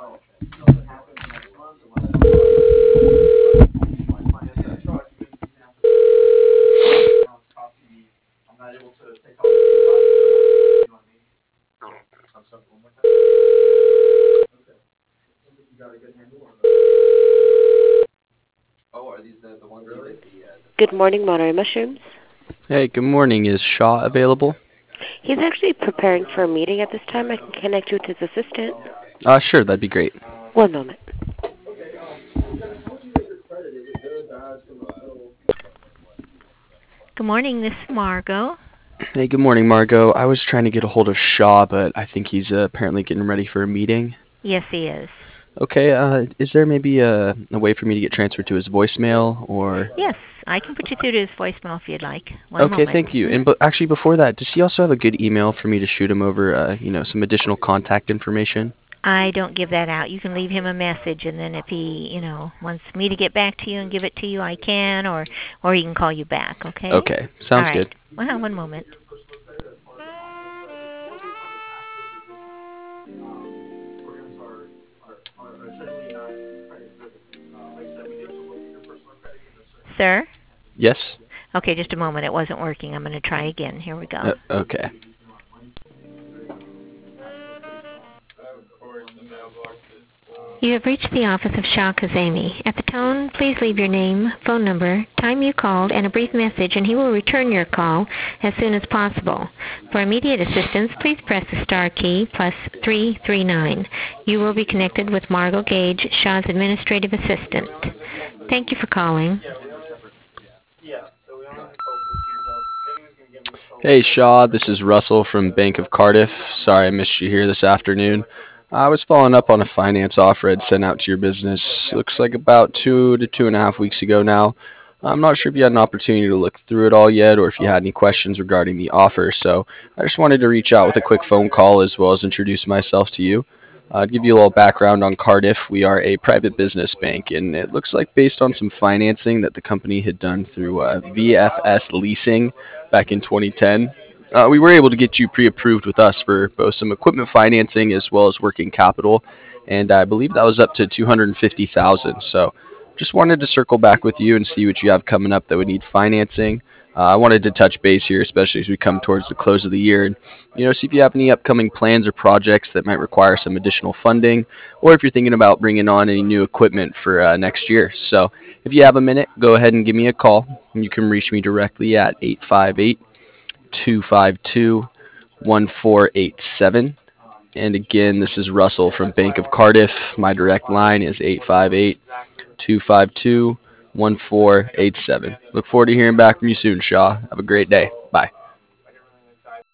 Good morning, Monterey Mushrooms. Hey, good morning. Is Shaw available? He's actually preparing for a meeting at this time. I can connect you with his assistant. Sure, that'd be great. One moment. Good morning, this is Margot. Hey, good morning, Margot. I was trying to get a hold of Shaw, but I think he's apparently getting ready for a meeting. Yes, he is. Okay, is there maybe a way for me to get transferred to his voicemail or? Yes, I can put you through to his voicemail if you'd like. One Okay, moment. thank you. And actually, before that, does he also have a good email for me to shoot him over, some additional contact information? I don't give that out. You can leave him a message, and then if he, wants me to get back to you and give it to you, I can, or he can call you back. Okay? Okay, All sounds right. good. Well, one moment. Sir? Yes? Okay, just a moment. It wasn't working. I'm going to try again. Here we go. Okay. You have reached the office of Shah Kazemi. At the tone, please leave your name, phone number, time you called, and a brief message, and he will return your call as soon as possible. For immediate assistance, please press the star key plus 339. You will be connected with Margot Gage, Shah's administrative assistant. Thank you for calling. Hey, Shaw, this is Russell from Bank of Cardiff. Sorry I missed you here this afternoon. I was following up on a finance offer I'd sent out to your business. Looks like about 2 to 2.5 weeks ago now. I'm not sure if you had an opportunity to look through it all yet or if you had any questions regarding the offer, so I just wanted to reach out with a quick phone call as well as introduce myself to you. To give you a little background on Cardiff, we are a private business bank, and it looks like based on some financing that the company had done through VFS Leasing back in 2010, we were able to get you pre-approved with us for both some equipment financing as well as working capital, and I believe that was up to 250,000. So, just wanted to circle back with you and see what you have coming up that would need financing. I wanted to touch base here, especially as we come towards the close of the year, and see if you have any upcoming plans or projects that might require some additional funding, or if you're thinking about bringing on any new equipment for next year. So, if you have a minute, go ahead and give me a call. You can reach me directly at 858-252-1487. And again, this is Russell from Bank of Cardiff. My direct line is 858-252-1487. Look forward to hearing back from you soon, Shaw. Have a great day. Bye.